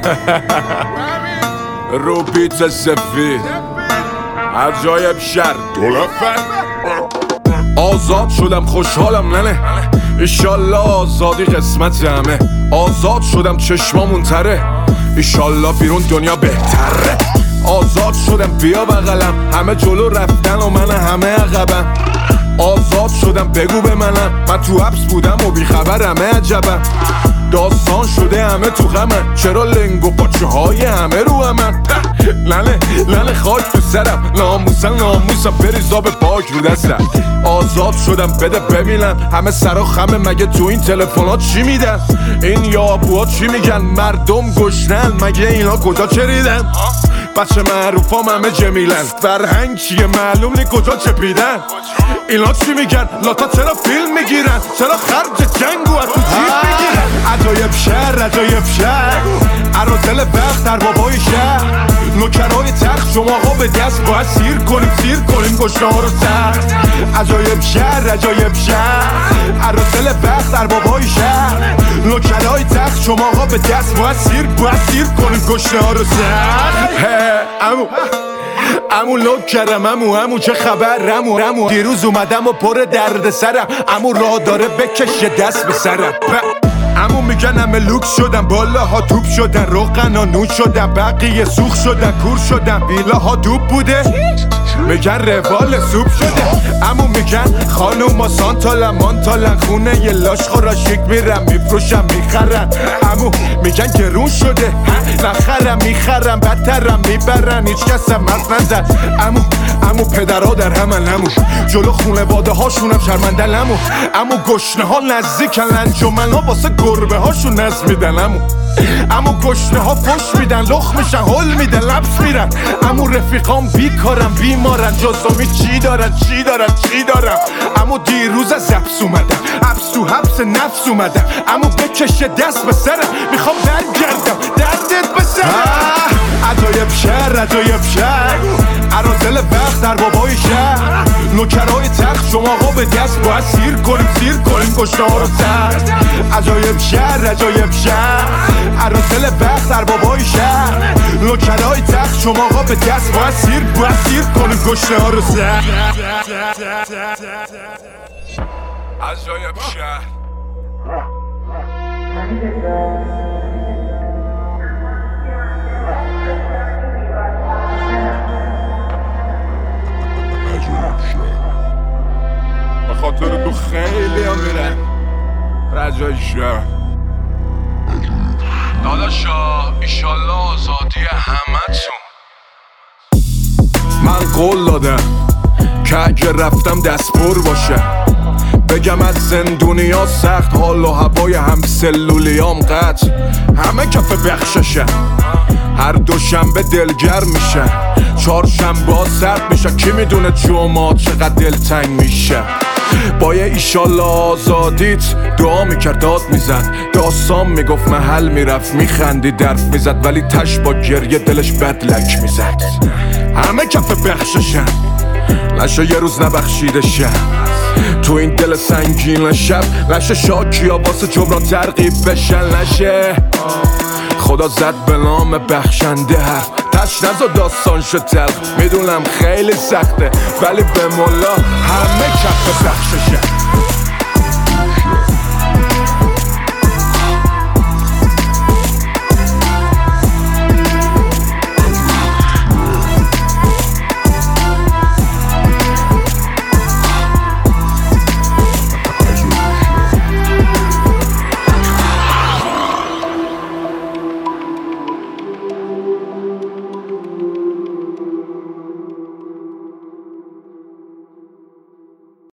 رو بیت سفید عجایب شر آزاد شدم خوشحالم ننه ایشالله آزادی قسمت همه آزاد شدم چشمامون تره ایشالله بیرون دنیا بهتره آزاد شدم بیا بغلم همه جلو رفتن و من همه عقبم آزاد شدم بگو به منم من تو حبس بودم و بیخبرمه عجبم داستان شده همه تو غمن چرا لنگ و پاچه های همه رو همن لنه خاک تو سرم ناموسم بریزا به پاک رو دستم آزاد شدم بده ببینم همه سرا خمه مگه تو این تلفنات چی میدن این یابوها چی میگن مردم گشنن مگه اینا کجا چریدن بچه معروفام همه جمیلن فرهنگ چیه معلوم نی کجا چپیدن اینا چی میگن لاتا چرا فیلم میگیرن چرا خرج جنگو از تو جیب میگیرن عجایب شهر عرازل وقت در بابای شهر نوکرای تخت شما ها به دست باید سیر کنیم گشنه ها رو سخت عجایب شهر عرازل وقت در بابای شهر نوکرای تخت شما ها به دست باید سیر کنیم گشنه ها رو سخت امو لوک کردم امو چه خبر امو دیروز اومدم و پر درد سرم امو راه داره بکشه دست به سرم امو میگن همه لوکس شدن بالاها توپ شدن روغنا نوش شدن بقیه سوخ شدن کور شدن ویلاها دوب بوده میگن روال سوپ شده امو میگن خانوما سانتالن مانتالن خونه یه لاش خورا شک میرم میفروشم میخرن امو میگن گرون شده نخرم میخرم بدترم میبرن هیچ کس هم حرف نزد امو پدرها در همن امو جلو خونواده هاشونم شرمندن امو گشنه ها نزدیکن انجمن ها واسه گربه هاشون نز میدن امو گشنه ها فش میدن لخ میشن هل میدن لبس میرن امو رفیقام بیکارم بیمارن جزامی چی دارن امو دیروز از حبس اومدم حبس نفس اومدم امو بکشه دست به سرم میخوام برگردم دردت به سرم عجایب شهر عرازل وقت در بابای شهر نوکرای تخت شما ها به دست باید سیر کنیم گشنه ها رو سخت عجایب شهر عرازل وقت در بابای شهر نوکرای تخت شما ها به دست باید سیر کنیم گشنه ها رو سخت عجایب شهر به خاطر تو خیلی هم میرن رجای شهر داداشا ایشالله آزادی همتون من قول دادم که اگه رفتم دست پر باشه بگم از زندونیا سخت حال و هوای هم سلولیام قطع همه کف بخششن هر دوشنبه دلگرم میشه چهارشنبه ها سرد میشه کی میدونه جمعه چقدر دلتنگ میشه با یه ایشالله آزادیت دعا میکرد داد میزد داستان میگفت محل میرفت میخندی درف میزد ولی تش با گریه دلش بدلک میزد همه کف بخششن نشه یه روز نبخشیده شب تو این دل سنگین شب نشه شاکیا واسه جبران ترغیب بشن نشه خدا زد به نام بخشنده حرف تش نزا داستان شد تلخ میدونم خیلی سخته ولی به مولا همه کف بخششه